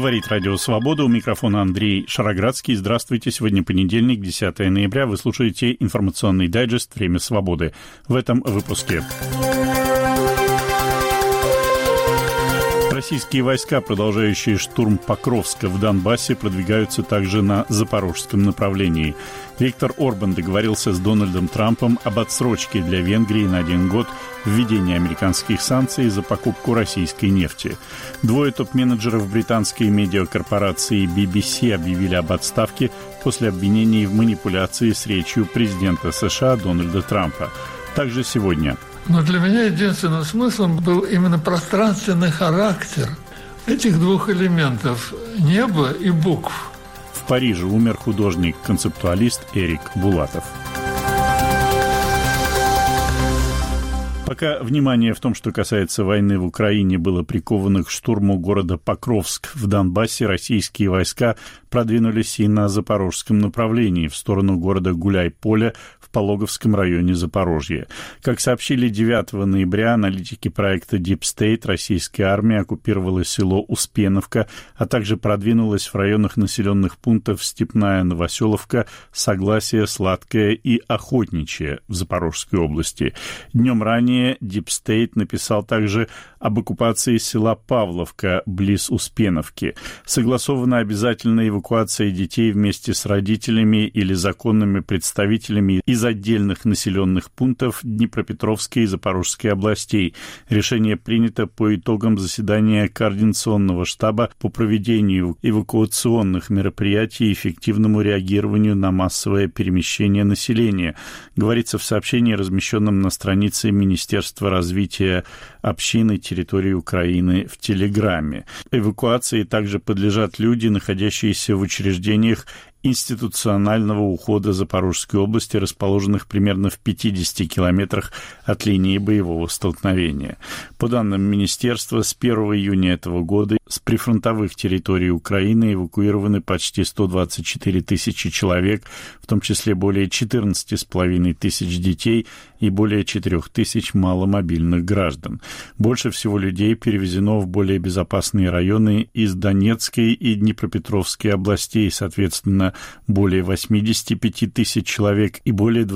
Говорит Радио Свобода. У микрофона Андрей Шароградский. Здравствуйте. Сегодня понедельник, 10 ноября. Вы слушаете информационный дайджест «Время свободы». В этом выпуске. Российские войска, продолжающие штурм Покровска в Донбассе, продвигаются также на запорожском направлении. Виктор Орбан договорился с Дональдом Трампом об отсрочке для Венгрии на 1 год введения американских санкций за покупку российской нефти. Двое топ-менеджеров британской медиакорпорации BBC объявили об отставке после обвинений в манипуляции с речью президента США Дональда Трампа. Также сегодня. Но для меня единственным смыслом был именно пространственный характер этих двух элементов – неба и букв. В Париже умер художник-концептуалист Эрик Булатов. Пока внимание в том, что касается войны в Украине, было приковано к штурму города Покровск в Донбассе, российские войска продвинулись и на запорожском направлении, в сторону города Гуляй-Поле в Пологовском районе Запорожья. Как сообщили 9 ноября аналитики проекта Deep State, российская армия оккупировала село Успеновка, а также продвинулась в районах населенных пунктов Степная Новоселовка, Согласие, Сладкое и Охотничье в Запорожской области. Днем ранее Deep State написал также об оккупации села Павловка близ Успеновки. Согласована обязательная эвакуация детей вместе с родителями или законными представителями из отдельных населенных пунктов Днепропетровской и Запорожской областей. Решение принято по итогам заседания Координационного штаба по проведению эвакуационных мероприятий и эффективному реагированию на массовое перемещение населения, говорится в сообщении, размещенном на странице Министерства развития общины территории Украины в Телеграме. Эвакуации также подлежат люди, находящиеся в учреждениях институционального ухода Запорожской области, расположенных примерно в 50 километрах от линии боевого столкновения. По данным Министерства, с 1 июня этого года с прифронтовых территорий Украины эвакуированы почти 124 тысячи человек, в том числе более 14,5 тысяч детей и более 4 тысяч маломобильных граждан. Больше всего людей перевезено в более безопасные районы из Донецкой и Днепропетровской областей, соответственно, более 85 тысяч человек и более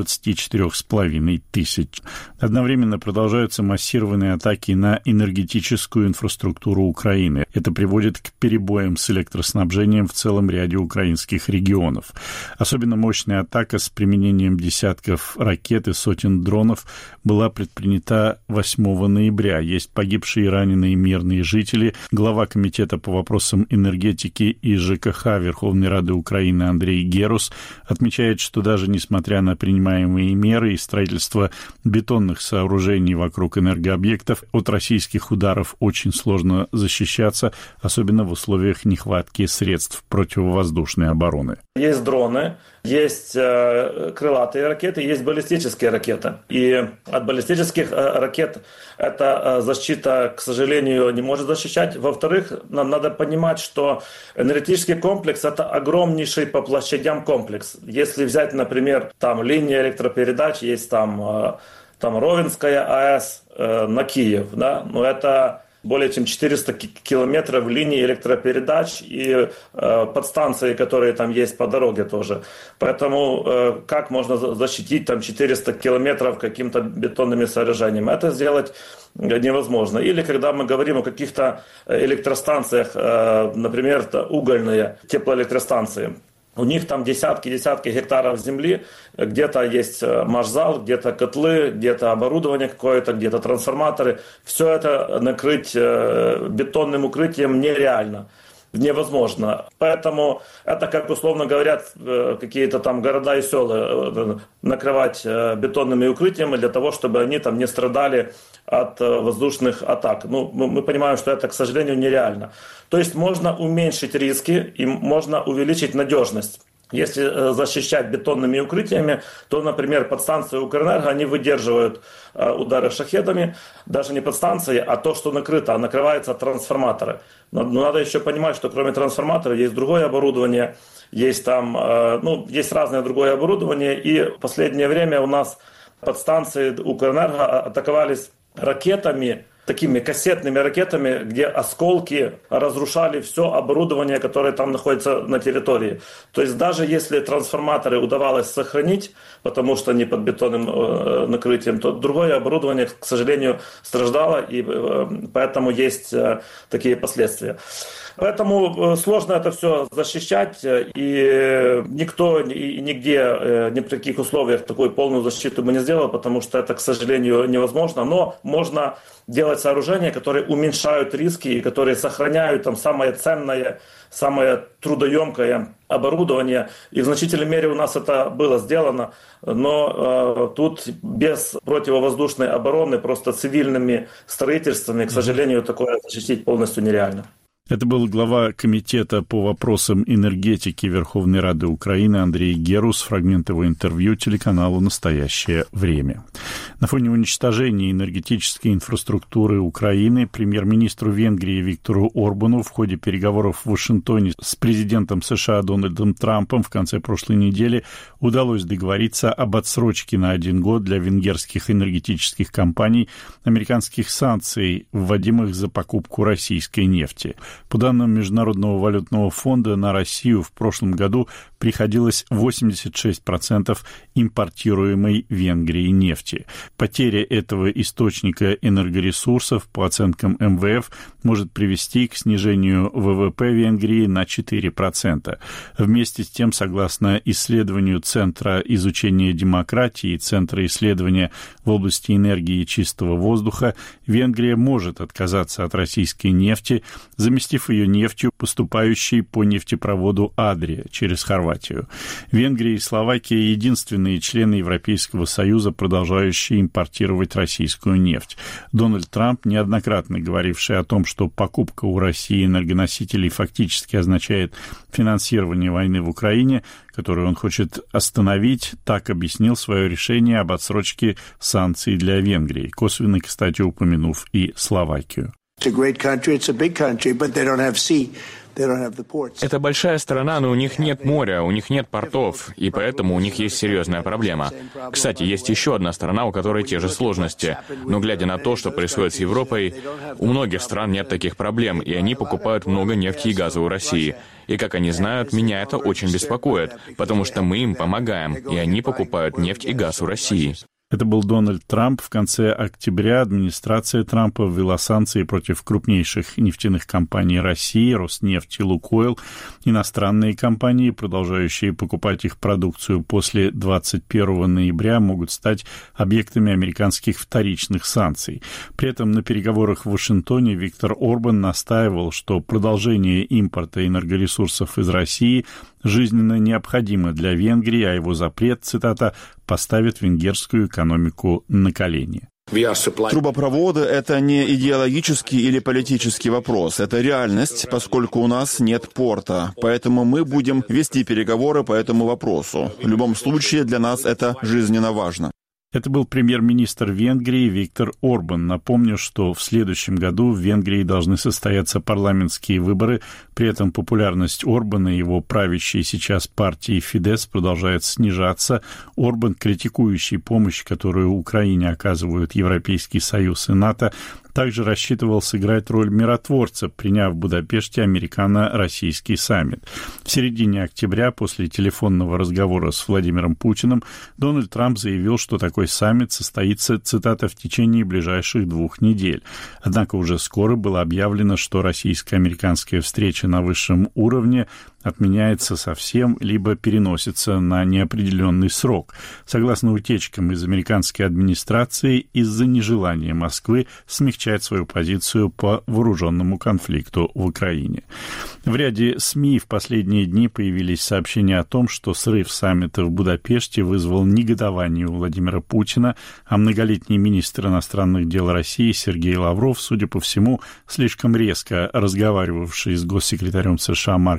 24,5 тысяч. Одновременно продолжаются массированные атаки на энергетическую инфраструктуру Украины. Это приводит к перебоям с электроснабжением в целом ряде украинских регионов. Особенно мощная атака с применением десятков ракет и сотен дронов была предпринята 8 ноября. Есть погибшие и раненые мирные жители. Глава Комитета по вопросам энергетики и ЖКХ Верховной Рады Украины Андрей Герус отмечает, что даже несмотря на принимаемые меры и строительство бетонных сооружений вокруг энергообъектов, от российских ударов очень сложно защищаться, особенно в условиях нехватки средств противовоздушной обороны. Есть дроны, есть крылатые ракеты, есть баллистические ракеты. И от баллистических ракет эта защита, к сожалению, не может защищать. Во-вторых, нам надо понимать, что энергетический комплекс – это огромнейший по площадям комплекс. Если взять, например, там линия электропередач, есть там Ровенская АЭС на Киев, да, но это более чем 400 километров линий электропередач и подстанции, которые там есть по дороге тоже. Поэтому как можно защитить там 400 километров каким-то бетонными сооружениями? Это сделать невозможно. Или когда мы говорим о каких-то электростанциях, например, угольные теплоэлектростанции, у них там десятки гектаров земли, где-то есть машзал, где-то котлы, где-то оборудование какое-то, где-то трансформаторы. Все это накрыть бетонным укрытием нереально, невозможно. Поэтому это, как условно говорят, какие-то там города и села накрывать бетонными укрытиями для того, чтобы они там не страдали от воздушных атак. Ну, мы понимаем, что это, к сожалению, нереально. То есть можно уменьшить риски и можно увеличить надежность. Если защищать бетонными укрытиями, то, например, подстанции Укрэнерго, они выдерживают удары шахедами, даже не подстанции, а то, что накрыто, накрываются трансформаторы. Но надо еще понимать, что кроме трансформаторов есть другое оборудование, есть там, есть разное другое оборудование, и в последнее время у нас подстанции Укрэнерго атаковались ракетами такими кассетными ракетами, где осколки разрушали все оборудование, которое там находится на территории. То есть даже если трансформаторы удавалось сохранить, потому что они под бетонным накрытием, то другое оборудование, к сожалению, страдало, и поэтому есть такие последствия. Поэтому сложно это все защищать, и никто и нигде, ни при каких условиях такую полную защиту бы не сделал, потому что это, к сожалению, невозможно. Но можно делать сооружения, которые уменьшают риски и которые сохраняют там самое ценное, самое трудоемкое оборудование. И в значительной мере у нас это было сделано. Но тут без противовоздушной обороны, просто цивильными строительствами, к сожалению, такое защитить полностью нереально. Это был глава Комитета по вопросам энергетики Верховной Рады Украины Андрей Герус, фрагмент его интервью телеканалу «Настоящее время». На фоне уничтожения энергетической инфраструктуры Украины премьер-министру Венгрии Виктору Орбану в ходе переговоров в Вашингтоне с президентом США Дональдом Трампом в конце прошлой недели удалось договориться об отсрочке на 1 год для венгерских энергетических компаний американских санкций, вводимых за покупку российской нефти. По данным Международного валютного фонда, на Россию в прошлом году приходилось 86% импортируемой Венгрией нефти. Потеря этого источника энергоресурсов, по оценкам МВФ, может привести к снижению ВВП Венгрии на 4%. Вместе с тем, согласно исследованию Центра изучения демократии и Центра исследования в области энергии и чистого воздуха, Венгрия может отказаться от российской нефти, заместив ее нефтью, поступающей по нефтепроводу Адрия через Хорватию. Венгрия и Словакия — единственные члены Европейского Союза, продолжающие импортировать российскую нефть. Дональд Трамп, неоднократно говоривший о том, что покупка у России энергоносителей фактически означает финансирование войны в Украине, которую он хочет остановить, так объяснил свое решение об отсрочке санкций для Венгрии, косвенно, кстати, упомянув и Словакию. Это большая страна, но у них нет моря, у них нет портов, и поэтому у них есть серьезная проблема. Кстати, есть еще одна страна, у которой те же сложности. Но глядя на то, что происходит с Европой, у многих стран нет таких проблем, и они покупают много нефти и газа у России. И, как они знают, меня это очень беспокоит, потому что мы им помогаем, и они покупают нефть и газ у России. Это был Дональд Трамп. В конце октября администрация Трампа ввела санкции против крупнейших нефтяных компаний России, Роснефть и Лукойл. Иностранные компании, продолжающие покупать их продукцию после 21 ноября, могут стать объектами американских вторичных санкций. При этом на переговорах в Вашингтоне Виктор Орбан настаивал, что продолжение импорта энергоресурсов из России жизненно необходимо для Венгрии, а его запрет, цитата, поставит венгерскую экономику на колени. Трубопроводы — это не идеологический или политический вопрос. Это реальность, поскольку у нас нет порта. Поэтому мы будем вести переговоры по этому вопросу. В любом случае, для нас это жизненно важно. Это был премьер-министр Венгрии Виктор Орбан. Напомню, что в следующем году в Венгрии должны состояться парламентские выборы. При этом популярность Орбана и его правящей сейчас партии Фидес продолжает снижаться. Орбан, критикующий помощь, которую Украине оказывают Европейский Союз и НАТО, также рассчитывал сыграть роль миротворца, приняв в Будапеште американо-российский саммит. В середине октября, после телефонного разговора с Владимиром Путиным, Дональд Трамп заявил, что такой саммит состоится, цитата, в течение ближайших 2 недель. Однако уже скоро было объявлено, что российско-американская встреча на высшем уровне отменяется совсем, либо переносится на неопределенный срок. Согласно утечкам из американской администрации, из-за нежелания Москвы смягчать свою позицию по вооруженному конфликту в Украине. В ряде СМИ в последние дни появились сообщения о том, что срыв саммита в Будапеште вызвал негодование у Владимира Путина, а многолетний министр иностранных дел России Сергей Лавров, судя по всему, слишком резко разговаривавший с госсекретарем США Марко Рубио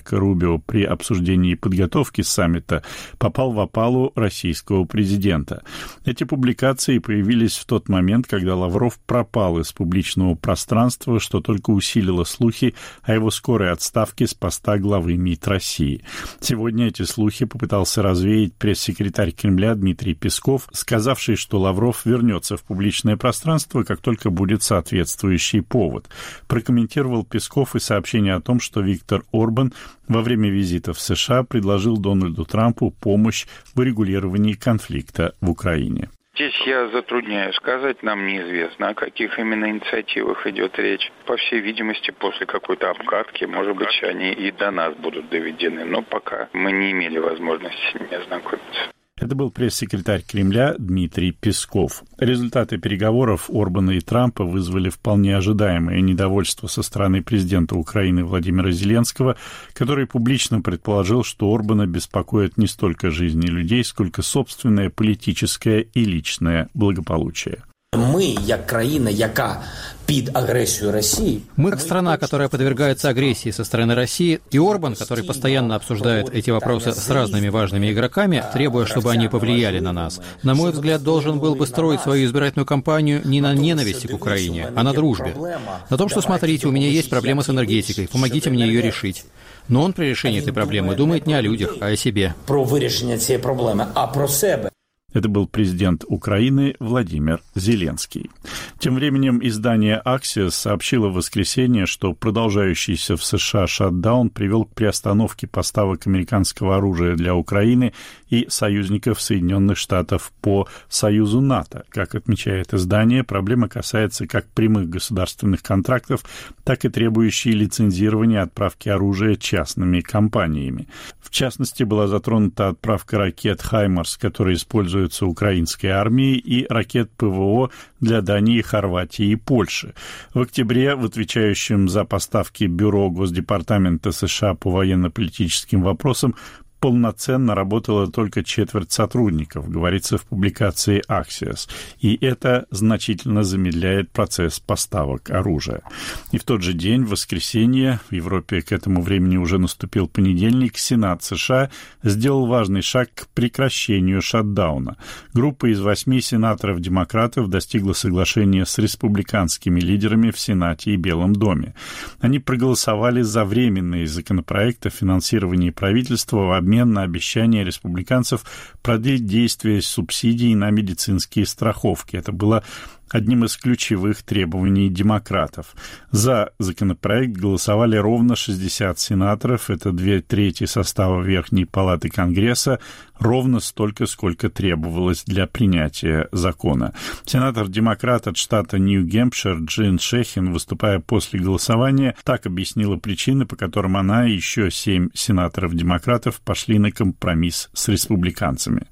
видео при обсуждении подготовки саммита попал в опалу российского президента. Эти публикации появились в тот момент, когда Лавров пропал из публичного пространства, что только усилило слухи о его скорой отставке с поста главы МИД России. Сегодня эти слухи попытался развеять пресс-секретарь Кремля Дмитрий Песков, сказавший, что Лавров вернется в публичное пространство, как только будет соответствующий повод. Прокомментировал Песков и сообщение о том, что Виктор Орбан во время визита в США предложил Дональду Трампу помощь в урегулировании конфликта в Украине. Здесь я затрудняюсь сказать, нам неизвестно, о каких именно инициативах идет речь. По всей видимости, после какой-то обкатки, может быть, они и до нас будут доведены, но пока мы не имели возможности с ними ознакомиться. Это был пресс-секретарь Кремля Дмитрий Песков. Результаты переговоров Орбана и Трампа вызвали вполне ожидаемое недовольство со стороны президента Украины Владимира Зеленского, который публично предположил, что Орбана беспокоит не столько жизни людей, сколько собственное политическое и личное благополучие. Мы, как країна, яка під агрессию России. Мы, как страна, которая подвергается агрессии со стороны России, и Орбан, который постоянно обсуждает эти вопросы с разными важными игроками, требуя, чтобы они повлияли на нас, на мой взгляд, должен был бы строить свою избирательную кампанию не на ненависти к Украине, а на дружбе. На том, что, смотрите, у меня есть проблема с энергетикой, помогите мне ее решить. Но он при решении этой проблемы думает не о людях, а о себе. Про вирішення цієї проблеми, а про себе. Это был президент Украины Владимир Зеленский. Тем временем издание Axios сообщило в воскресенье, что продолжающийся в США шатдаун привел к приостановке поставок американского оружия для Украины и союзников Соединенных Штатов по Союзу НАТО. Как отмечает издание, проблема касается как прямых государственных контрактов, так и требующей лицензирования отправки оружия частными компаниями. В частности, была затронута отправка ракет «Хаймарс», которые используются украинской армией, и ракет ПВО для Дании, Хорватии и Польши. В октябре в отвечающем за поставки Бюро Госдепартамента США по военно-политическим вопросам полноценно работала только четверть сотрудников, говорится в публикации Axios, и это значительно замедляет процесс поставок оружия. И в тот же день, в воскресенье, в Европе к этому времени уже наступил понедельник, Сенат США сделал важный шаг к прекращению шатдауна. Группа из 8 сенаторов-демократов достигла соглашения с республиканскими лидерами в Сенате и Белом доме. Они проголосовали за временный законопроект о финансировании правительства в обмен на обещание республиканцев продлить действие субсидий на медицинские страховки. Это было одним из ключевых требований демократов. За законопроект голосовали ровно 60 сенаторов, это 2/3 состава Верхней палаты Конгресса, ровно столько, сколько требовалось для принятия закона. Сенатор-демократ от штата Нью-Гэмпшир Джин Шехин, выступая после голосования, так объяснила причины, по которым она и еще 7 сенаторов-демократов пошли на компромисс с республиканцами.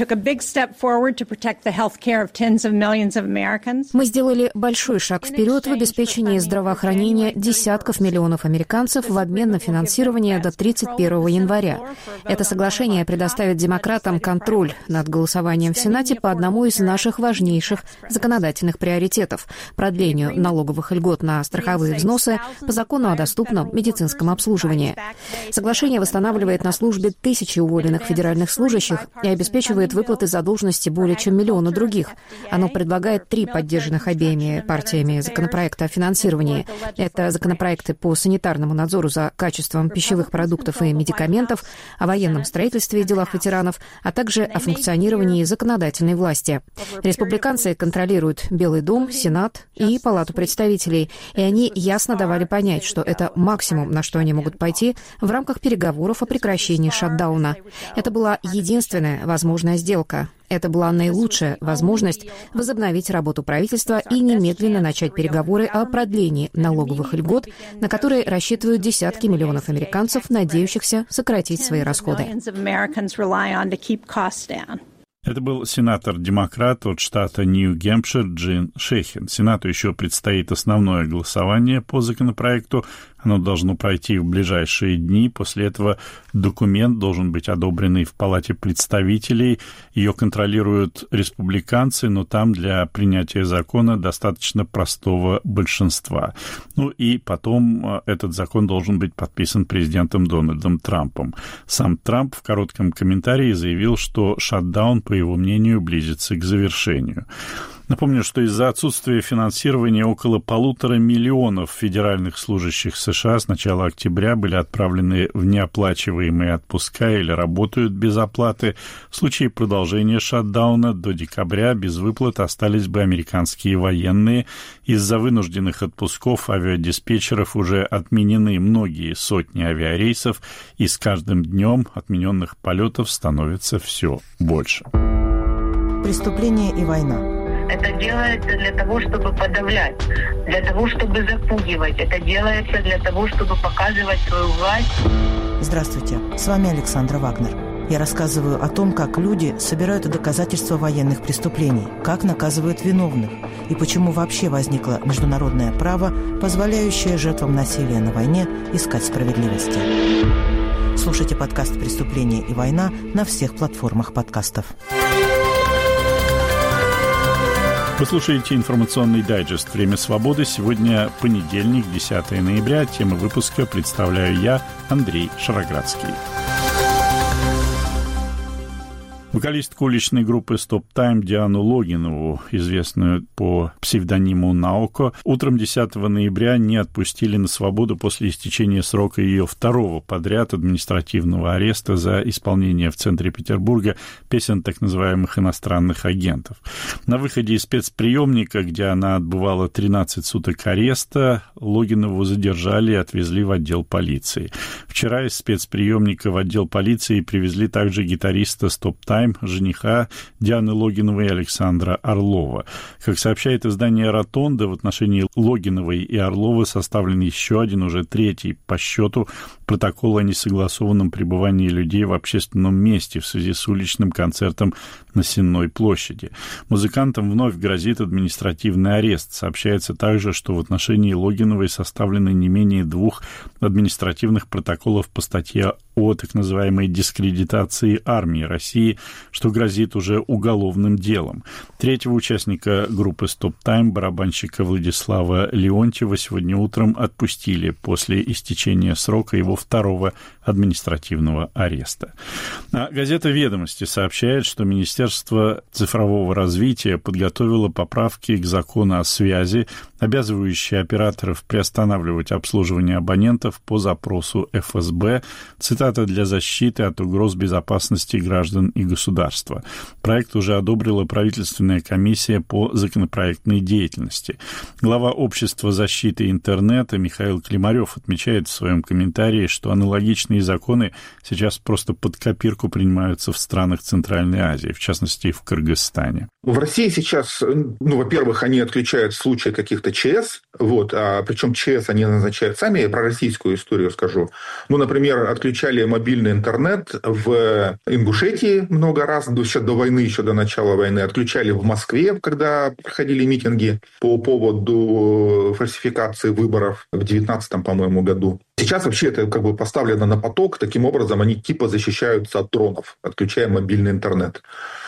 Мы сделали большой шаг вперед в обеспечении здравоохранения десятков миллионов американцев в обмен на финансирование до 31 января. Это соглашение предоставит демократам контроль над голосованием в Сенате по одному из наших важнейших законодательных приоритетов – продлению налоговых льгот на страховые взносы по закону о доступном медицинском обслуживании. Соглашение восстанавливает на службе тысячи уволенных федеральных служащих и обеспечивает выплаты задолженности более чем миллиону других. Оно предлагает 3 поддержанных обеими партиями законопроекта о финансировании. Это законопроекты по санитарному надзору за качеством пищевых продуктов и медикаментов, о военном строительстве и делах ветеранов, а также о функционировании законодательной власти. Республиканцы контролируют Белый дом, Сенат и Палату представителей, и они ясно давали понять, что это максимум, на что они могут пойти в рамках переговоров о прекращении шатдауна. Это была единственная возможная сделка. Это была наилучшая возможность возобновить работу правительства и немедленно начать переговоры о продлении налоговых льгот, на которые рассчитывают десятки миллионов американцев, надеющихся сократить свои расходы. Это был сенатор-демократ от штата Нью-Гэмпшир Джин Шехин. Сенату еще предстоит основное голосование по законопроекту, Оно должно пройти в ближайшие дни. После этого документ должен быть одобренный в Палате представителей. Ее контролируют республиканцы, но там для принятия закона достаточно простого большинства. Ну и потом этот закон должен быть подписан президентом Дональдом Трампом. Сам Трамп в коротком комментарии заявил, что шатдаун, по его мнению, близится к завершению. Напомню, что из-за отсутствия финансирования около 1,5 миллиона федеральных служащих США с начала октября были отправлены в неоплачиваемые отпуска или работают без оплаты. В случае продолжения шатдауна до декабря без выплат остались бы американские военные. Из-за вынужденных отпусков авиадиспетчеров уже отменены многие сотни авиарейсов, и с каждым днем отмененных полетов становится все больше. Преступление и война. Это делается для того, чтобы подавлять, для того, чтобы запугивать. Это делается для того, чтобы показывать свою власть. Здравствуйте, с вами Александра Вагнер. Я рассказываю о том, как люди собирают доказательства военных преступлений, как наказывают виновных и почему вообще возникло международное право, позволяющее жертвам насилия на войне искать справедливости. Слушайте подкаст «Преступление и война» на всех платформах подкастов. Вы слушаете информационный дайджест «Время свободы». Сегодня понедельник, 10 ноября. Тему выпуска представляю я, Андрей Шароградский. Вокалистку уличной группы Stop Time Диану Логинову, известную по псевдониму Наоко, утром 10 ноября не отпустили на свободу после истечения срока ее второго подряд административного ареста за исполнение в центре Петербурга песен так называемых иностранных агентов. На выходе из спецприемника, где она отбывала 13 суток ареста, Логинову задержали и отвезли в отдел полиции. Вчера из спецприемника в отдел полиции привезли также гитариста Stop Time, жениха Дианы Логиновой Александра Орлова. Как сообщает издание «Ротонда», в отношении Логиновой и Орлова составлен еще один, уже третий по счету, протокол о несогласованном пребывании людей в общественном месте в связи с уличным концертом на Сенной площади. Музыкантам вновь грозит административный арест. Сообщается также, что в отношении Логиновой составлены не менее 2 административных протоколов по статье о так называемой дискредитации армии России, что грозит уже уголовным делом. Третьего участника группы Stop Time, барабанщика Владислава Леонтьева, сегодня утром отпустили после истечения срока его второго административного ареста. А газета «Ведомости» сообщает, что Министерство цифрового развития подготовило поправки к закону о связи, обязывающие операторов приостанавливать обслуживание абонентов по запросу ФСБ, цитата, «для защиты от угроз безопасности граждан и государства». Проект уже одобрила правительственная комиссия по законопроектной деятельности. Глава Общества защиты интернета Михаил Климарев отмечает в своем комментарии, что аналогичные законы сейчас просто под копирку принимаются в странах Центральной Азии, в частности, в Кыргызстане. В России сейчас, во-первых, они отключают в случае каких-то ЧС, причем ЧС они назначают сами, я про российскую историю скажу. Например, отключали мобильный интернет в Ингушетии много раз, еще до войны, еще до начала войны, отключали в Москве, когда проходили митинги по поводу фальсификации выборов в 2019, по-моему, году. Сейчас вообще это поставлено на поток, таким образом они защищаются от дронов, отключая мобильный интернет.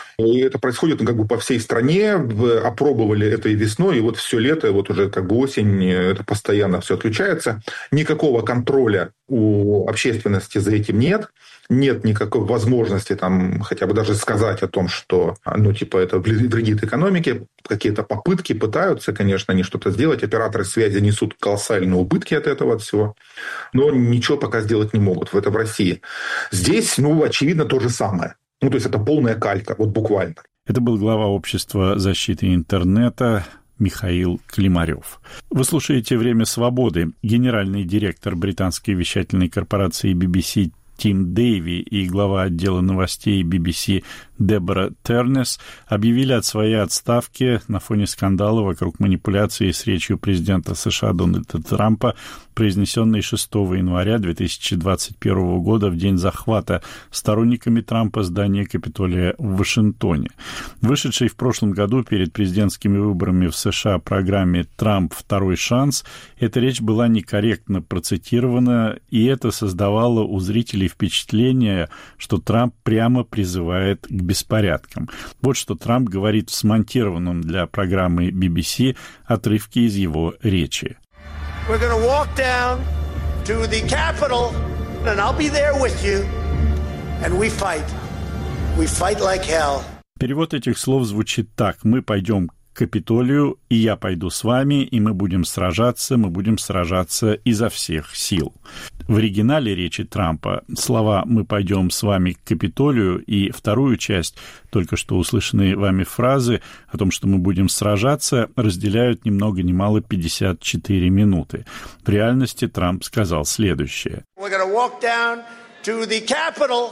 И это происходит по всей стране, опробовали это и весной, и все лето, уже осень, это постоянно все отключается. Никакого контроля у общественности за этим нет. Нет никакой возможности хотя бы даже сказать о том, что это вредит экономике. Какие-то попытки пытаются, конечно, они что-то сделать. Операторы связи несут колоссальные убытки от этого всего. Но ничего пока сделать не могут. Это в России. Здесь, очевидно, то же самое. То есть это полная калька, буквально. Это был глава Общества защиты интернета Михаил Климарев. Вы слушаете «Время свободы». Генеральный директор британской вещательной корпорации BBC Тим Дэйви и глава отдела новостей BBC Дебора Тернес объявили о своей отставке на фоне скандала вокруг манипуляции с речью президента США Дональда Трампа, произнесенный 6 января 2021 года в день захвата сторонниками Трампа здания Капитолия в Вашингтоне. Вышедшей в прошлом году перед президентскими выборами в США программе «Трамп. Второй шанс» эта речь была некорректно процитирована, и это создавало у зрителей впечатление, что Трамп прямо призывает к беспорядкам. Вот что Трамп говорит в смонтированном для программы BBC отрывке из его речи. We're going to walk down to the Capitol, and I'll be there with you, and we fight. We fight like hell. Перевод этих слов звучит так. Мы пойдем к Капитолию, и я пойду с вами, и мы будем сражаться изо всех сил. В оригинале речи Трампа слова «мы пойдем с вами к Капитолию» и вторую часть, только что услышанные вами фразы о том, что мы будем сражаться, разделяют ни много ни мало 54 минуты. В реальности Трамп сказал следующее. We're going to walk down to the Capitol,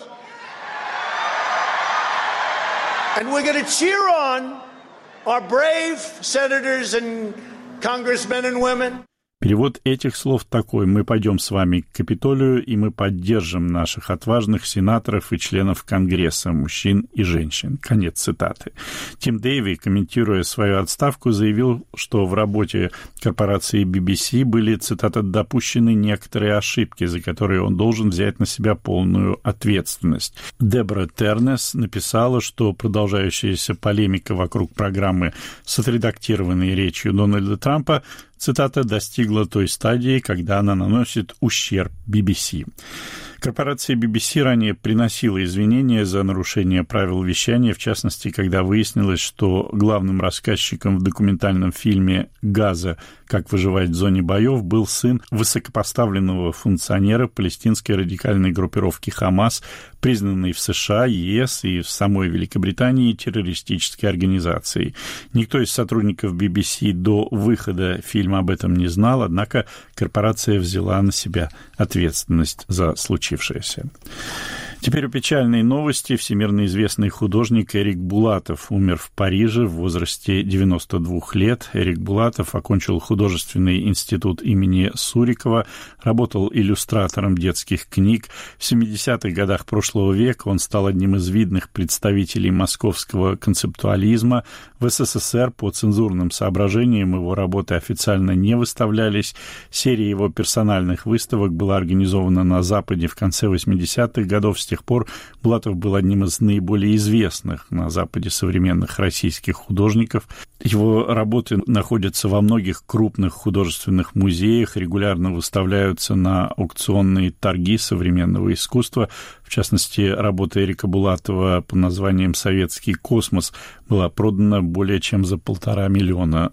and we're going to cheer on our brave senators and congressmen and women. Перевод этих слов такой. Мы пойдем с вами к Капитолию, и мы поддержим наших отважных сенаторов и членов Конгресса, мужчин и женщин. Конец цитаты. Тим Дэйви, комментируя свою отставку, заявил, что в работе корпорации BBC были, цитата, допущены некоторые ошибки, за которые он должен взять на себя полную ответственность. Дебора Тернес написала, что продолжающаяся полемика вокруг программы с отредактированной речью Дональда Трампа, цитата, достигла той стадии, когда она наносит ущерб BBC. Корпорация BBC ранее приносила извинения за нарушение правил вещания, в частности, когда выяснилось, что главным рассказчиком в документальном фильме «Газа. Как выживать в зоне боев» был сын высокопоставленного функционера палестинской радикальной группировки «Хамас», признанной в США, ЕС и в самой Великобритании террористической организацией. Никто из сотрудников BBC до выхода фильма об этом не знал, однако корпорация взяла на себя ответственность за случившееся. Теперь о печальной новости. Всемирно известный художник Эрик Булатов умер в Париже в возрасте 92 лет. Эрик Булатов окончил художественный институт имени Сурикова, работал иллюстратором детских книг. В 70-х годах прошлого века он стал одним из видных представителей московского концептуализма. В СССР по цензурным соображениям его работы официально не выставлялись. Серия его персональных выставок была организована на Западе в конце 80-х годов. С тех пор Булатов был одним из наиболее известных на Западе современных российских художников. Его работы находятся во многих крупных художественных музеях, регулярно выставляются на аукционные торги современного искусства. В частности, работа Эрика Булатова под названием «Советский космос» была продана более чем за $1,5 миллиона.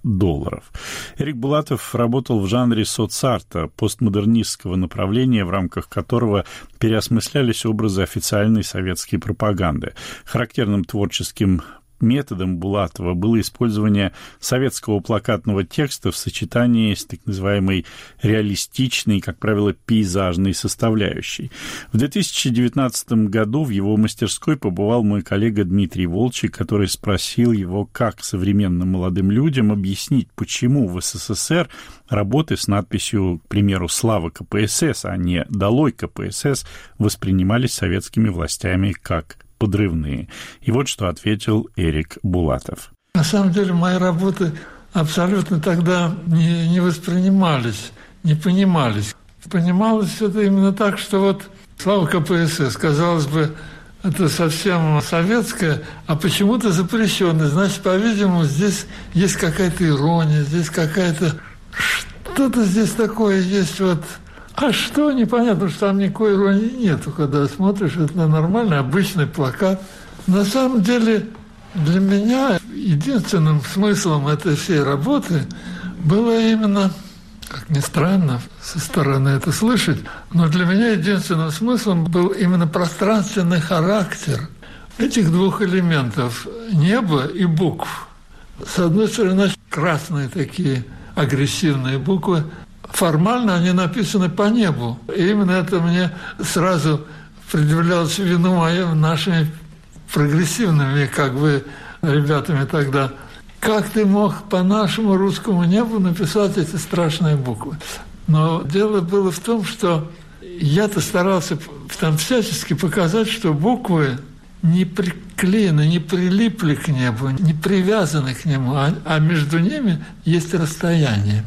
Эрик Булатов работал в жанре соцарта, постмодернистского направления, в рамках которого переосмыслялись образы официальной советской пропаганды. Характерным творческим методом Булатова было использование советского плакатного текста в сочетании с так называемой реалистичной, как правило, пейзажной составляющей. В 2019 году в его мастерской побывал мой коллега Дмитрий Волчек, который спросил его, как современным молодым людям объяснить, почему в СССР работы с надписью, к примеру, «Слава КПСС», а не «Долой КПСС» воспринимались советскими властями как подрывные. И вот что ответил Эрик Булатов. На самом деле мои работы абсолютно тогда не воспринимались, не понимались. Понималось это именно так, что вот «Слава КПСС», казалось бы, это совсем советское, а почему-то запрещенное. Значит, по-видимому, здесь есть какая-то ирония, здесь какая-то... Что-то здесь такое есть вот... А что, непонятно, что там никакой иронии нету, когда смотришь, это нормальный, обычный плакат. На самом деле, для меня единственным смыслом этой всей работы было именно, как ни странно со стороны это слышать, но для меня единственным смыслом был именно пространственный характер этих двух элементов – неба и букв. С одной стороны, красные такие агрессивные буквы, формально они написаны по небу. И именно это мне сразу предъявлялось в вину моим нашими прогрессивными, как бы, ребятами тогда. Как ты мог по нашему русскому небу написать эти страшные буквы? Но дело было в том, что я-то старался там всячески показать, что буквы не приклеены, не прилипли к небу, не привязаны к нему, а между ними есть расстояние.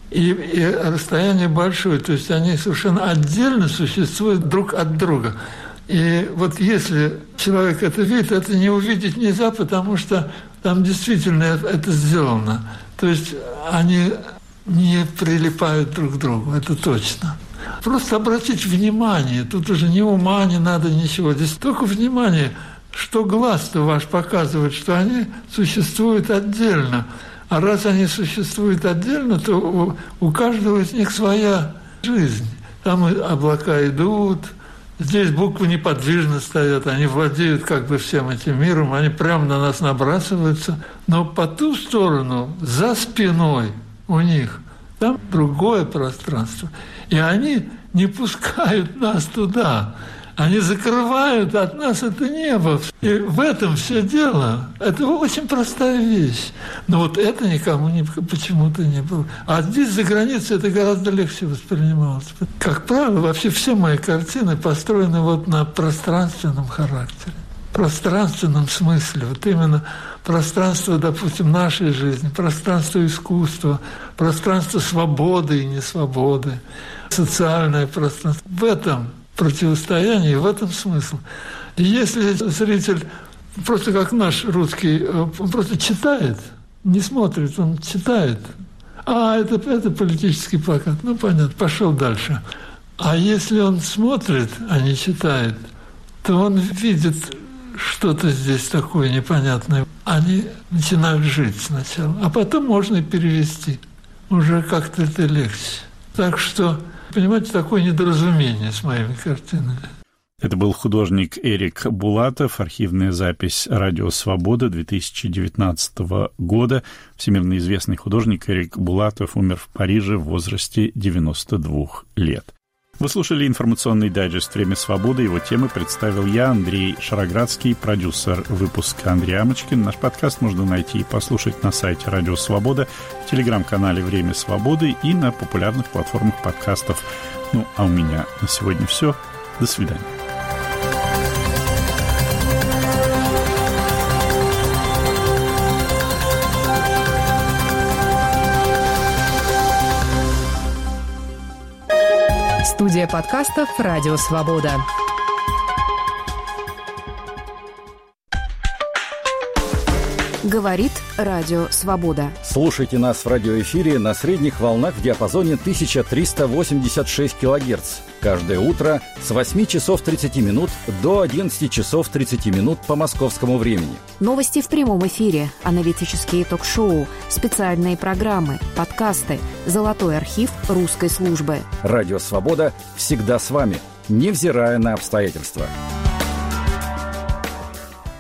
И расстояние большое, то есть они совершенно отдельно существуют друг от друга. И вот если человек это видит, это не увидеть нельзя, потому что там действительно это сделано. То есть они не прилипают друг к другу, это точно. Просто обратить внимание, тут уже ни ума не надо, ничего. Здесь только внимание, что глаз-то ваш показывает, что они существуют отдельно. А раз они существуют отдельно, то у каждого из них своя жизнь. Там облака идут, здесь буквы неподвижно стоят, они владеют как бы всем этим миром, они прямо на нас набрасываются. Но по ту сторону, за спиной у них, там другое пространство. И они не пускают нас туда. Они закрывают от нас это небо. И в этом все дело. Это очень простая вещь. Но вот это никому почему-то не было. А здесь, за границей, это гораздо легче воспринималось. Как правило, вообще все мои картины построены вот на пространственном характере. Пространственном смысле. Вот именно пространство, допустим, нашей жизни, пространство искусства, пространство свободы и несвободы, социальное пространство. В этом противостояние, в этом смысл. И если зритель просто как наш русский, он просто читает, не смотрит, он читает. Это политический плакат. Ну, понятно, пошел дальше. А если он смотрит, а не читает, то он видит что-то здесь такое непонятное. Они начинают жить сначала, а потом можно и перевести. Уже как-то это легче. Так что, понимаете, такое недоразумение с моими картинами. Это был художник Эрик Булатов. Архивная запись «Радио Свобода» 2019 года. Всемирно известный художник Эрик Булатов умер в Париже в возрасте 92 лет. Вы слушали информационный дайджест «Время свободы». Его темы представил я, Андрей Шароградский, продюсер выпуска Андрей Амочкин. Наш подкаст можно найти и послушать на сайте «Радио Свобода», в телеграм-канале «Время свободы» и на популярных платформах подкастов. Ну, а у меня на сегодня все. До свидания. Студия подкастов «Радио Свобода». Говорит Радио Свобода. Слушайте нас в радиоэфире на средних волнах в диапазоне 1386 кГц. Каждое утро с 8 часов 30 минут до 11 часов 30 минут по московскому времени. Новости в прямом эфире, аналитические ток-шоу, специальные программы, подкасты, золотой архив русской службы. Радио «Свобода» всегда с вами, невзирая на обстоятельства.